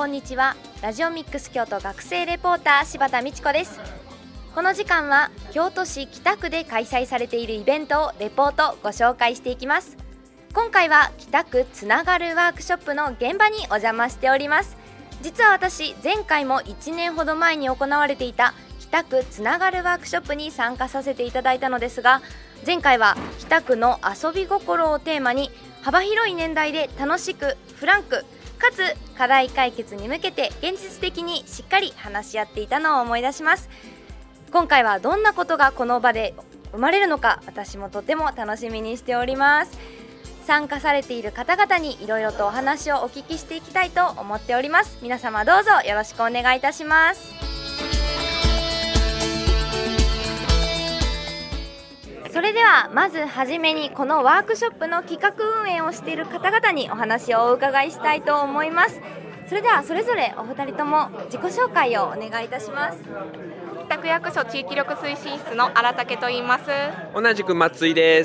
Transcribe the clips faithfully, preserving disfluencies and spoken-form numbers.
んにちは。ラジオミックス京都学生レポーター柴田美智子です。この時間は京都市北区で開催されているイベントをレポートご紹介していきます。今回は北区つながるワークショップの現場にお邪魔しております。実は私、前回もいちねんほど前に行われていた北区つながるワークショップに参加させていただいたのですが、前回は北区の遊び心をテーマに幅広い年代で楽しくフランクかつ課題解決に向けて現実的にしっかり話し合っていたのを思い出します。今回はどんなことがこの場で生まれるのか、私もとても楽しみにしております。参加されている方々にいろいろとお話をお聞きしていきたいと思っております。皆様どうぞよろしくお願いいたします。それではまずはじめにこのワークショップの企画運営をしている方々にお話をお伺いしたいと思います。それではそれぞれお二人とも自己紹介をお願いいたします。 北区役所地域力推進室の荒竹と言います。 同じく松井です。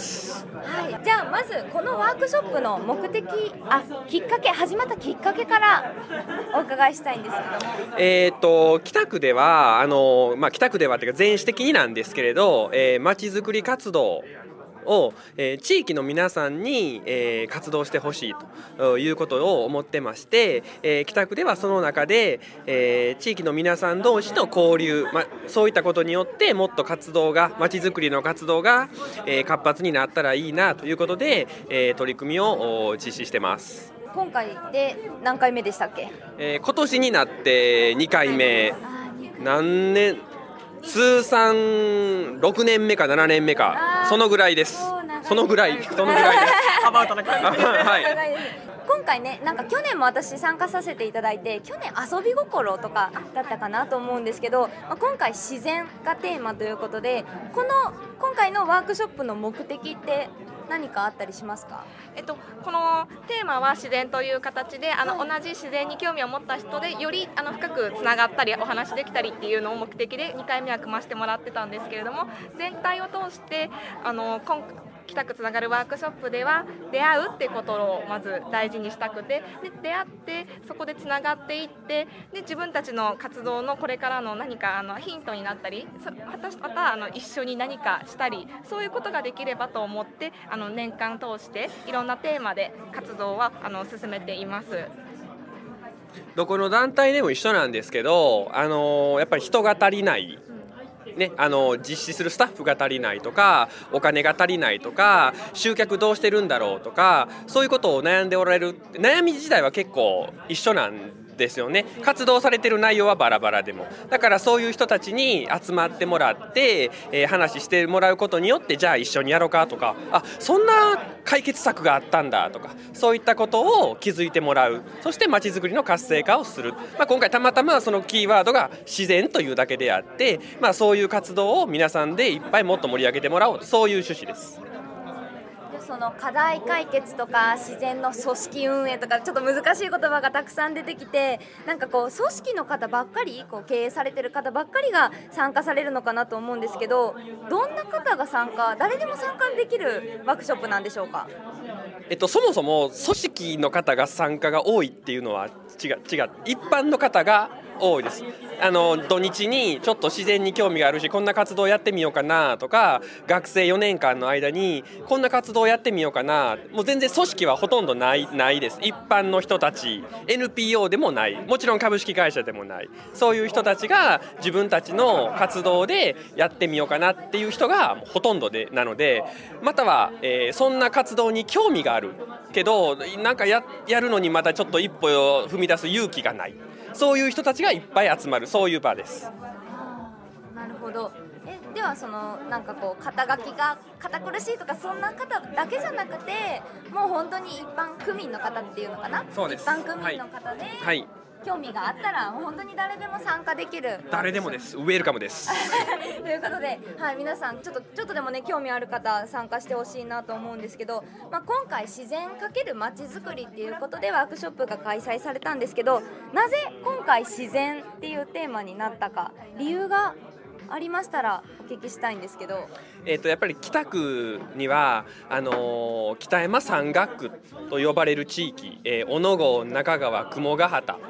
はい、じゃあまずこのワークショップの目的、あ、きっかけ、始まったきっかけからお伺いしたいんですけども。 えーと北区ではあの、まあ、北区ではというか全市的になんですけれど、えー、街づくり活動を、えー、地域の皆さんに、えー、活動してほしいということを思ってまして、えー、北区ではその中で、えー、地域の皆さん同士の交流、ま、そういったことによってもっと活動が街づくりの活動が、えー、活発になったらいいなということで、えー、取り組みを実施してます。 今回で何回目でしたっけ？ えー、今年になってにかいめ。何年通算ろくねんめかななねんめか、そのぐらいです。そのぐらいそのぐらいですアバウトな感じで、はい、 今回ね、なんか去年も私参加させていただいて、去年遊び心とかだったかなと思うんですけど、まあ、今回自然がテーマということで、この今回のワークショップの目的って何かあったりしますか？ えっと、このテーマは自然という形で、あの、はい、同じ自然に興味を持った人でよりあの深くつながったりお話できたりっていうのを目的でにかいめは組ませてもらってたんですけれども、全体を通してあの今北区つながるワークショップでは出会うってことをまず大事にしたくて、で出会ってそこでつながっていって、で自分たちの活動のこれからの何かあのヒントになったり、またまたあの一緒に何かしたり、そういうことができればと思って、あの年間通していろんなテーマで活動はあの進めています。 どこの団体でも一緒なんですけど、あのやっぱり人が足りないね、あの実施するスタッフが足りないとか、お金が足りないとか、集客どうしてるんだろうとか、そういうことを悩んでおられる。悩み自体は結構一緒なんですよね。活動されてる内容はバラバラでも、だからそういう人たちに集まってもらって、えー、話してもらうことによって、じゃあ一緒にやろうかとか、あ、そんな解決策があったんだとか、そういったことを気づいてもらう。そして街づくりの活性化をする、まあ、今回たまたまそのキーワードが自然というだけであって、まあ、そういう活動を皆さんでいっぱいもっと盛り上げてもらおう、そういう趣旨です。 その課題解決とか自然の組織運営とか、ちょっと難しい言葉がたくさん出てきて、なんかこう組織の方ばっかり、こう経営されてる方ばっかりが参加されるのかなと思うんですけど、どんな方が参加、誰でも参加できるワークショップなんでしょうか？ えっと、そもそも組織の方が参加が多いっていうのは違う違う一般の方が多いです。あの土日にちょっと自然に興味があるし、こんな活動やってみようかなとか、学生よねんかんの間にこんな活動やってみようかな、もう全然組織はほとんどないないです。一般の人たち、 エヌピーオー でもない、もちろん株式会社でもない、そういう人たちが自分たちの活動でやってみようかなっていう人がほとんどでなので、または、えー、そんな活動に興味があるけど、なんか や, やるのにまたちょっと一歩を踏み出す勇気がない、そういう人たちがいっぱい集まる、そういう場です。 なるほど。えではそのなんかこう肩書きが堅苦しいとかそんな方だけじゃなくて、もう本当に一般区民の方っていうのかな、 そうです。 一般区民の方で、 はいはい、 興味があったらもう本当に誰でも参加できる、 誰でもです、ウェルカムですということで、はい、皆さんちょっとちょっとでもね興味ある方参加してほしいなと思うんですけど、まあ、今回自然×まちづくりっていうことでワークショップが開催されたんですけど、なぜ今回自然っていうテーマになったか、理由がありましたらお聞きしたいんですけど。 えー、とやっぱり北区にはあのー、北山山岳区と呼ばれる地域、えー、小野郷、中川、雲ヶ畑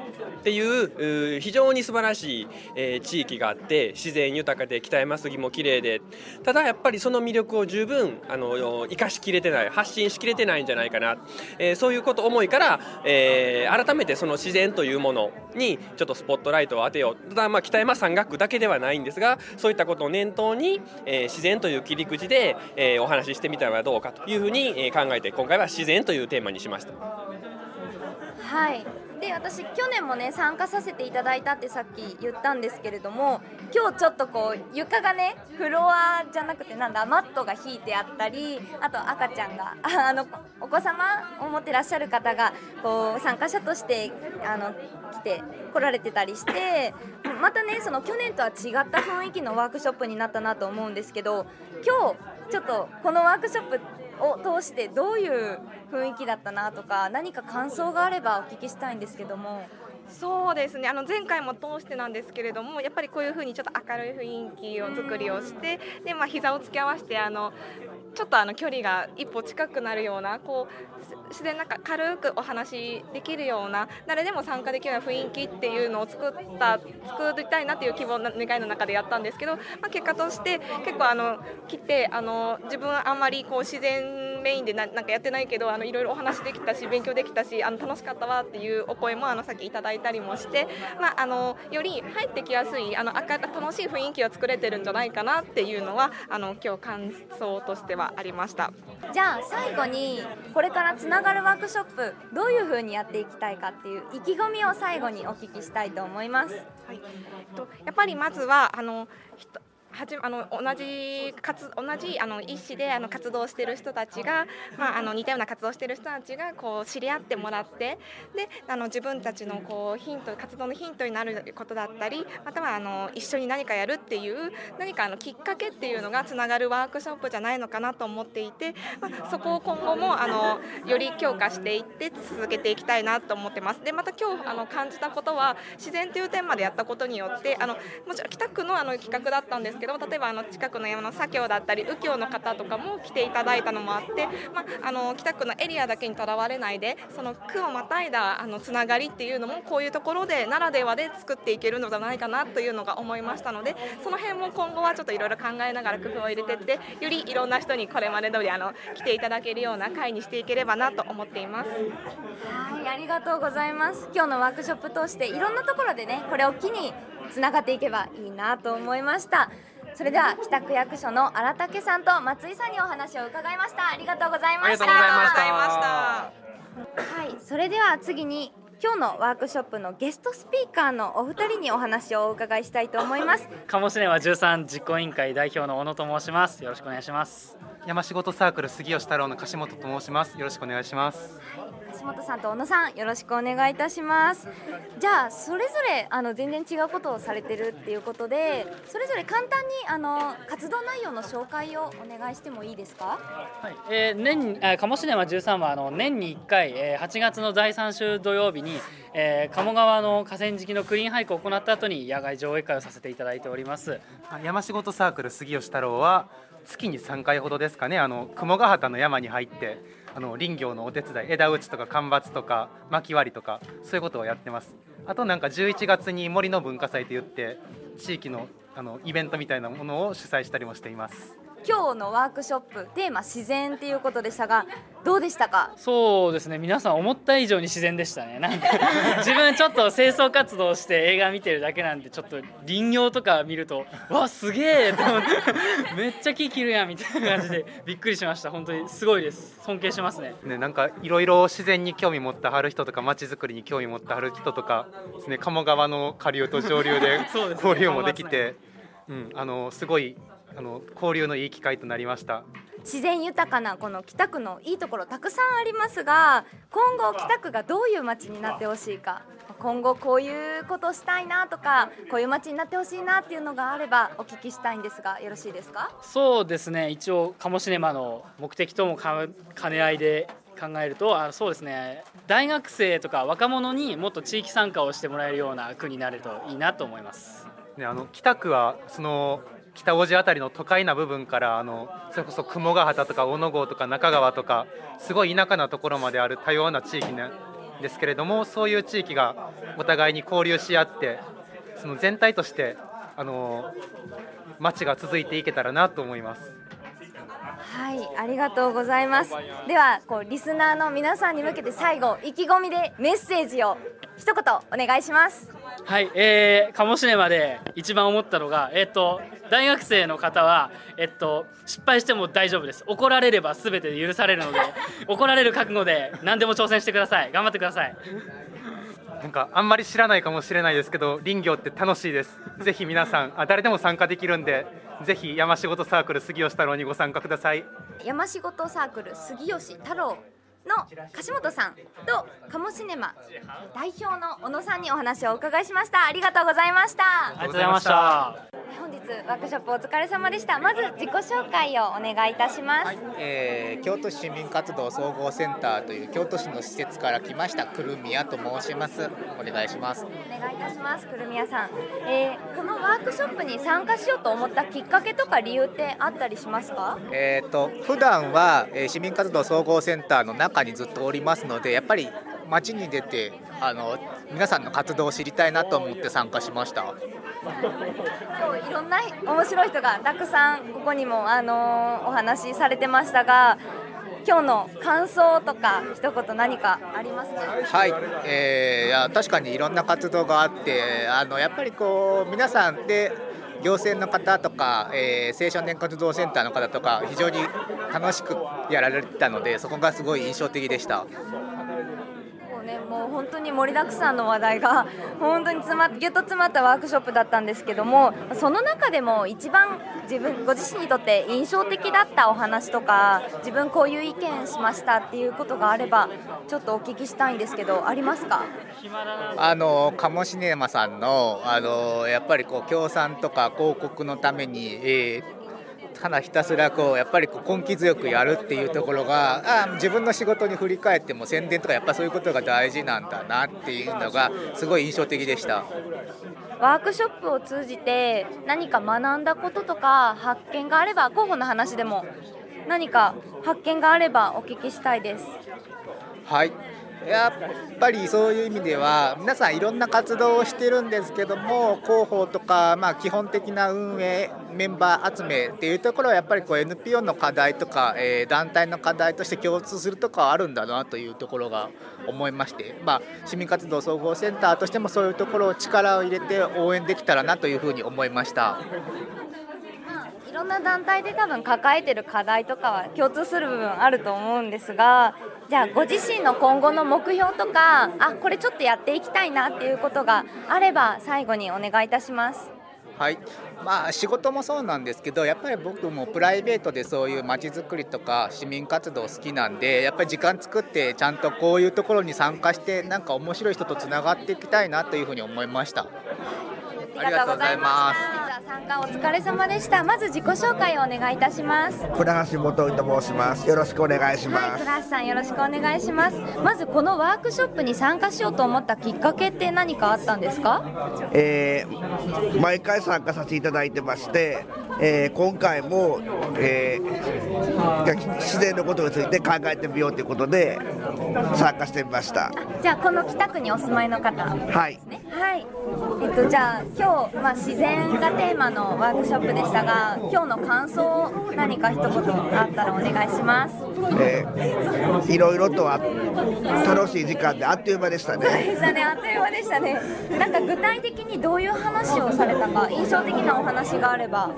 っていう非常に素晴らしい、えー、地域があって、自然豊かで北山杉も綺麗で、ただやっぱりその魅力を十分あの生かしきれてない、発信しきれてないんじゃないかな、えー、そういうこと思いから、えー、改めてその自然というものにちょっとスポットライトを当てよう。ただまあ北山山岳だけではないんですが、そういったことを念頭に、えー、自然という切り口で、えー、お話ししてみたらどうかというふうに、えー、考えて、今回は自然というテーマにしました。 はい、で私去年もね参加させていただいたってさっき言ったんですけれども、今日ちょっとこう床がねフロアじゃなくてなんだマットが引いてあったり、あと赤ちゃんがああのお子様を持ってらっしゃる方がこう参加者としてあの来て来られてたりして、またねその去年とは違った雰囲気のワークショップになったなと思うんですけど、今日ちょっとこのワークショップを通してどういう雰囲気だったなとか、何か感想があればお聞きしたいんですけども。 そうですね、あの前回も通してなんですけれども、やっぱりこういう風にちょっと明るい雰囲気を作りをして、で、まあ、膝を突き合わせてあのちょっとあの距離が一歩近くなるような、こう自然なんか軽くお話できるような、誰でも参加できるような雰囲気っていうのを作った作りたいなっていう希望の願いの中でやったんですけど、まあ、結果として結構あの来てあの自分あんまりこう自然メインで な, なんかやってないけど、あのいろいろお話できたし勉強できたし、あの楽しかったわっていうお声もあのさっきいただいたりもして、まあ、あのより入ってきやすいあの明る楽しい雰囲気を作れてるんじゃないかなっていうのはあの今日感想としてはありました。 じゃあ最後にこれからつながるワークショップどういう風にやっていきたいかっていう意気込みを最後にお聞きしたいと思います。 はい、とやっぱりまずはあのはじあの同じ活同じあの一市であの活動している人たちが、まあ、あの似たような活動している人たちがこう知り合ってもらって、であの自分たちのこうヒント活動のヒントになることだったり、またはあの一緒に何かやるっていう何かあのきっかけっていうのがつながるワークショップじゃないのかなと思っていて、まあ、そこを今後もあのより強化していって続けていきたいなと思ってます。でまた今日あの感じたことは、自然というテーマでやったことによってあのもちろん北区のあの企画だったんですけど、例えばあの近くの山の左京だったり右京の方とかも来ていただいたのもあって、まあ、あの北区のエリアだけにとらわれないで、その区をまたいだあのつながりっていうのもこういうところでならではで作っていけるのではないかなというのが思いましたので、その辺も今後はちょっといろいろ考えながら工夫を入れていって、よりいろんな人にこれまで通りあの来ていただけるような会にしていければなと思っています。 はい、ありがとうございます。今日のワークショップ通していろんなところでねこれを機につながっていけばいいなと思いました。それでは北区役所の荒竹さんと松井さんにお話を伺いました。ありがとうございました。 ありがとうございました。 はい、それでは次に今日のワークショップのゲストスピーカーのお二人にお話をお伺いしたいと思います。 鴨志根じゅうさん実行委員会代表の小野と申します。よろしくお願いします。 山仕事サークル杉吉太郎の樫本と申します。よろしくお願いします。 はい、樫本さんと小野さんよろしくお願いいたします。じゃあそれぞれあの全然違うことをされてるっていうことで、それぞれ簡単にあの活動内容の紹介をお願いしてもいいですか。 はい、えー、年あ鴨志根じゅうさんはあの年にいっかい、えー、はちがつのだいさん週土曜日に、えー、鴨川の河川敷のクリーンハイクを行った後に野外上映会をさせていただいております。 山仕事サークル杉吉太郎は月にさんかいほどですかね、あの雲ヶ畑の山に入ってあの林業のお手伝い、枝打ちとか間伐とか薪割りとかそういうことをやってます。あとなんかじゅういちがつに森の文化祭といって地域のあのイベントみたいなものを主催したりもしています。 今日のワークショップテーマ自然っていうことでしたがどうでしたか。 そうですね、皆さん思った以上に自然でしたね。なんか自分ちょっと清掃活動して映画見てるだけなんで、ちょっと林業とか見るとわすげえって思ってめっちゃ木切るやんみたいな感じでびっくりしました。本当にすごいです。尊敬しますね。 ね、なんかいろいろ自然に興味持ってはる人とか街づくりに興味持ってはる人とかですね、鴨川の下流と上流で交流もできて、うん、あのすごいあの交流のいい機会となりました。 自然豊かなこの北区のいいところたくさんありますが、今後北区がどういう街になってほしいか、今後こういうことしたいなとかこういう街になってほしいなっていうのがあればお聞きしたいんですがよろしいですか。 そうですね、一応鴨シネマの目的ともか兼ね合いで考えると、あそうですね、大学生とか若者にもっと地域参加をしてもらえるような区になるといいなと思います、 ね、あの北区はその北大路あたりの都会な部分からあのそれこそ雲ヶ畑とか小野郷とか中川とかすごい田舎なところまである多様な地域にですけれども、そういう地域がお互いに交流し合って、その全体としてあの街が続いていけたらなと思います。 はい、ありがとうございます。ではこうリスナーの皆さんに向けて最後意気込みでメッセージを一言お願いします。 はい、えー、カモシネマで一番思ったのが、えー、と大学生の方は、えっと、失敗しても大丈夫です。怒られれば全て許されるので怒られる覚悟で何でも挑戦してください。頑張ってください。 なんかあんまり知らないかもしれないですけど、林業って楽しいです。ぜひ皆さん、あ誰でも参加できるんで、ぜひ山仕事サークル杉吉太郎にご参加ください。 山仕事サークル杉吉太郎の樫本さんとカモシネマ代表の小野さんにお話をお伺いしました。ありがとうございました。 ありがとうございました。 本日ワークショップお疲れ様でした。まず自己紹介をお願いいたします。 はい、えー、京都市市民活動総合センターという京都市の施設から来ましたくるみやと申します。お願いします。 お願いいたします。くるみやさん、えー、このワークショップに参加しようと思ったきっかけとか理由ってあったりしますか？ えーと普段は、えー、市民活動総合センターの中にずっとおりますので、やっぱり街に出てあの皆さんの活動を知りたいなと思って参加しました。 今日いろんな面白い人がたくさんここにも、あのー、お話しされてましたが、今日の感想とか一言何かありますか？ はい、えー、いや確かにいろんな活動があって、あのやっぱりこう皆さんで行政の方とか、えー、青少年活動センターの方とか非常に楽しくやられてたので、そこがすごい印象的でした。 ね、もう本当に盛りだくさんの話題が本当に詰まぎゅっと詰まったワークショップだったんですけども、その中でも一番自分ご自身にとって印象的だったお話とか、自分こういう意見しましたっていうことがあればちょっとお聞きしたいんですけど、ありますか？ あのカモシネマさんの、あのやっぱりこう協賛とか広告のために、えーただひたすらこうやっぱりこう根気強くやるっていうところが、あ自分の仕事に振り返っても宣伝とかやっぱそういうことが大事なんだなっていうのがすごい印象的でした。 ワークショップを通じて何か学んだこととか発見があれば、候補の話でも何か発見があればお聞きしたいです。 はい、やっぱりそういう意味では皆さんいろんな活動をしてるんですけども、広報とか、まあ、基本的な運営メンバー集めっていうところはやっぱりこう エヌピーオー の課題とか、えー、団体の課題として共通するところはあるんだなというところが思いまして、まあ、市民活動総合センターとしてもそういうところを力を入れて応援できたらなというふうに思いました。 いろんな団体で多分抱えてる課題とかは共通する部分あると思うんですが、じゃあご自身の今後の目標とか、あこれちょっとやっていきたいなっていうことがあれば最後にお願いいたします。 はい、まあ、仕事もそうなんですけど、やっぱり僕もプライベートでそういう街づくりとか市民活動好きなんで、やっぱり時間作ってちゃんとこういうところに参加してなんか面白い人とつながっていきたいなというふうに思いました。ありがとうございます。 参加お疲れ様でした。まず自己紹介をお願いいたします。 倉橋元井と申します。よろしくお願いします。 はい、倉橋さんよろしくお願いします。まずこのワークショップに参加しようと思ったきっかけって何かあったんですか？ えー、毎回参加させていただいてまして、えー、今回も、えー、自然のことについて考えてみようということで参加してみました。 じゃあこの北区にお住まいの方、 はい、 ね、はい、えっと、じゃあ今日、まあ、自然がテーマのワークショップでしたが、今日の感想何か一言あったらお願いします。 えー、いろいろとあ楽しい時間であっという間でしたね。 そうでしたね、あっという間でしたね。なんか具体的にどういう話をされたか、印象的なお話があれば。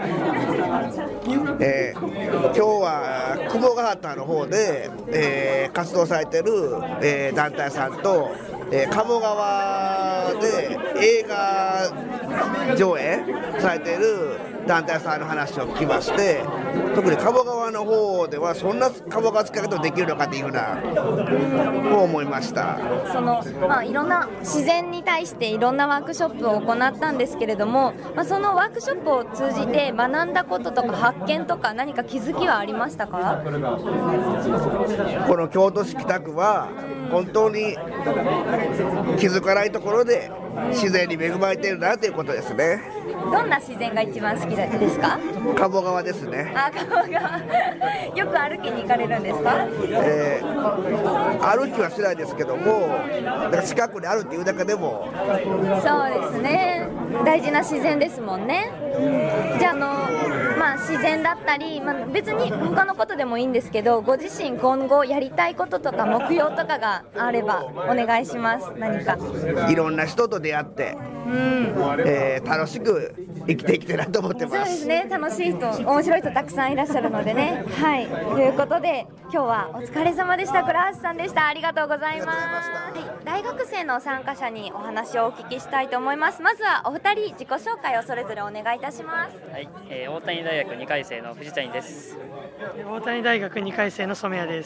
えー、今日は雲ヶ畑の方で、えー、活動されてる、えー、団体さんと、えー、鴨川で映画上映されている団体さんの話を聞きまして、特に鴨川の方ではそんな鴨川使い方できるのかというふうなこう思いました。 その、まあ、いろんな自然に対していろんなワークショップを行ったんですけれども、まあ、そのワークショップを通じて学んだこととか発見とか何か気づきはありましたか？ この京都市北区は本当に気づかないところで自然に恵まれているなということですね。 どんな自然が一番好きですか？ 鴨川ですね。 あ、鴨川よく歩きに行かれるんですか？ えー、歩きはしないですけども、なんか近くにあるっていうだけでも。 そうですね、大事な自然ですもんね。じゃあ、あのまあ、自然だったり、まあ、別に他のことでもいいんですけど、ご自身今後やりたいこととか目標とかがあればお願いします。何かいろんな人と出会って、うんえー、楽しく生きていきたいなと思ってます。 そうですね、楽しい人、面白い人たくさんいらっしゃるのでね。はい、ということで今日はお疲れ様でした。倉橋さんでした。ありがとうございます。はい、大学生の参加者にお話をお聞きしたいと思います。まずはお二人自己紹介をそれぞれお願いいたします。 はい、えー、大谷大学にかい生の藤谷です。 大谷大学にかい生の染谷です。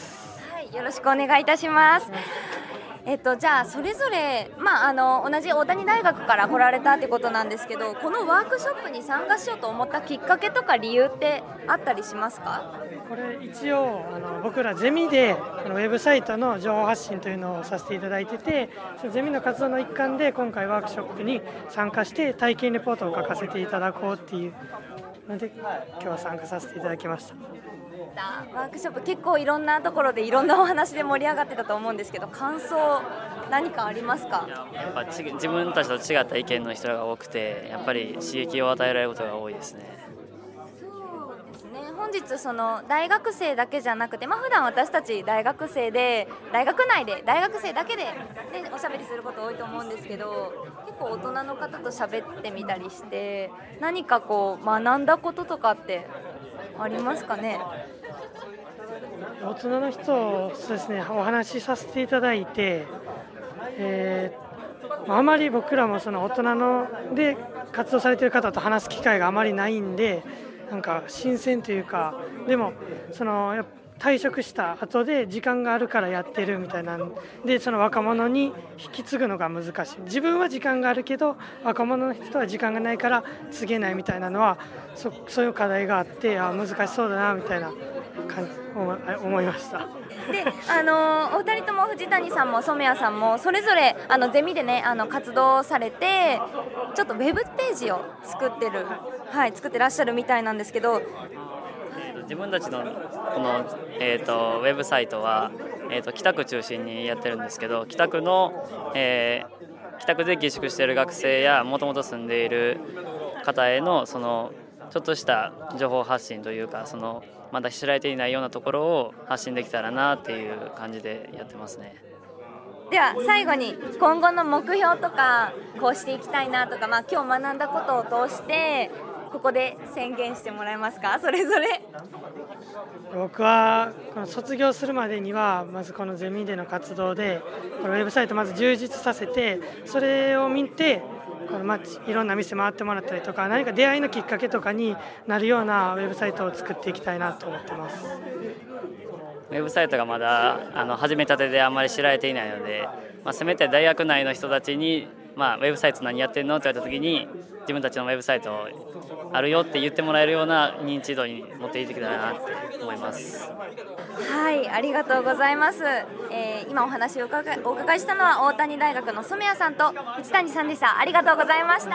はい、よろしくお願いいたします。えっと、じゃあそれぞれ、まあ、あの同じ大谷大学から来られたってことなんですけど、このワークショップに参加しようと思ったきっかけとか理由ってあったりしますか？ これ一応あの僕らゼミであのウェブサイトの情報発信というのをさせていただいてて、そのゼミの活動の一環で今回ワークショップに参加して体験レポートを書かせていただこうっていうので今日は参加させていただきました。 ワークショップ結構いろんなところでいろんなお話で盛り上がってたと思うんですけど、感想何かありますか？ やっぱち自分たちと違った意見の人が多くて、やっぱり刺激を与えられることが多いですね。 そうですね、本日その大学生だけじゃなくて、まあ普段私たち大学生で大学内で大学生だけで、ね、おしゃべりすること多いと思うんですけど、結構大人の方と喋ってみたりして何かこう学んだこととかってありますかね？ 大人の人そうですね、お話しさせていただいて、えー、あまり僕らもその大人ので活動されている方と話す機会があまりないんで、なんか新鮮というか、でもそのやっぱ退職した後で時間があるからやってるみたいなんで、その若者に引き継ぐのが難しい。自分は時間があるけど若者の人は時間がないから継げないみたいなのは そ, そういう課題があって、あ難しそうだなみたいな感じ思いました。 で、あのお二人とも藤谷さんも染谷さんもそれぞれあのゼミでねあの活動されて、ちょっとウェブページを作ってる、はい、作ってらっしゃるみたいなんですけど、 自分たちのこの、えー、とウェブサイトは、えー、と北区中心にやってるんですけど、北区の、えー、北区で下宿している学生やもともと住んでいる方へのそのちょっとした情報発信というか、そのまだ知られていないようなところを発信できたらなっていう感じでやってますね。 では最後に今後の目標とかこうしていきたいなとか、まあ、今日学んだことを通してここで宣言してもらえますか？それぞれ。 僕はこの卒業するまでにはまずこのゼミでの活動でこのウェブサイトまず充実させて、それを見てこの街いろんな店回ってもらったりとか、何か出会いのきっかけとかになるようなウェブサイトを作っていきたいなと思ってます。 ウェブサイトがまだあの始めたてであんまり知られていないので、まあ、せめて大学内の人たちに、まあ、ウェブサイト何やってんのって言われた時に自分たちのウェブサイトあるよって言ってもらえるような認知度に持っていってきたらなって思います。 はい、ありがとうございます。えー、今お話をお伺い、お伺いしたのは大谷大学の染谷さんと藤谷さんでした。ありがとうございました。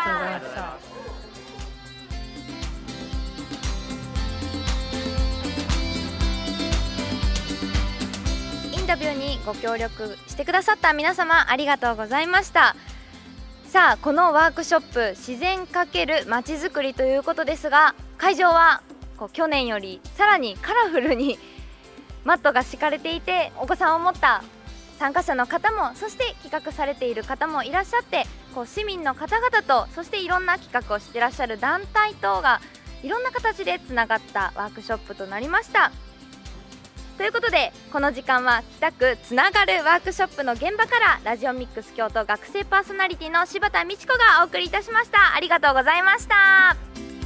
インタビューにご協力してくださった皆様ありがとうございました。さあ、このワークショップ自然×まちづくりということですが、会場はこう去年よりさらにカラフルにマットが敷かれていて、お子さんを持った参加者の方もそして企画されている方もいらっしゃって、こう市民の方々とそしていろんな企画をしていらっしゃる団体等がいろんな形でつながったワークショップとなりました。ということでこの時間は北区つながるワークショップの現場からラジオミックス京都学生パーソナリティの柴田美智子がお送りいたしました。ありがとうございました。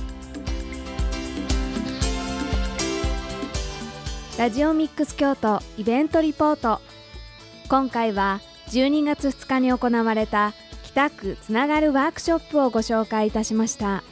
ラジオミックス京都イベントリポート。今回はじゅうにがつふつかに行われた北区つながるワークショップをご紹介いたしました。